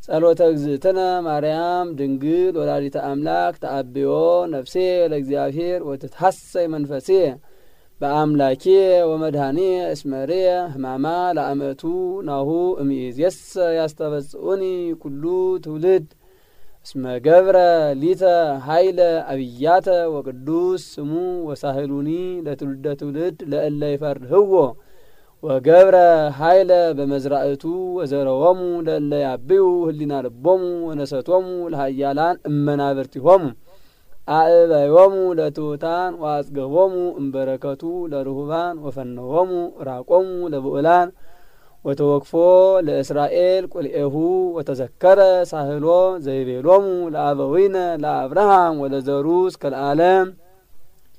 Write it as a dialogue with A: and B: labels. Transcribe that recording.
A: ጸሎተ እግዝእትነ ማርያም ድንግል ወላዲተ አምላክ ተአብዮ ነፍሴ ለእግዚአብሔር ወትትሐሰይ መንፈሴ በአምላኬ ወመድኃኔ እስመሬ ህማማ ለአመቱ ናሁ እምይእዜሰ ያስተበጽኡኒ ኩሉ ትውልድ እስመ ገብረ ሊተ ኃይለ አብያተ ወቅዱስ ስሙ ወሳህሉኒ ለትውልደ ትውልድ ለእለ ይፈርህዎ ወገብረ ኃይለ በመዝራእቱ ወዘረወሙ ለእለ ያብዩ ህሊና ልቦሙ ወነሰቶሙ ለሃያላን እመናብርቲሆሙ አእበዮሙ ለትሑታን ወአጽገቦሙ እምበረከቱ ለርሁባን ወፈነሆሙ ራቆሙ ለብዑላን ወተወክፎ ለእስራኤል ቁልኤሁ ወተዘከረ ሳህሎ ዘይቤሎሙ ለአበዊነ ለአብርሃም ወለዘሩ እስከ ለዓለም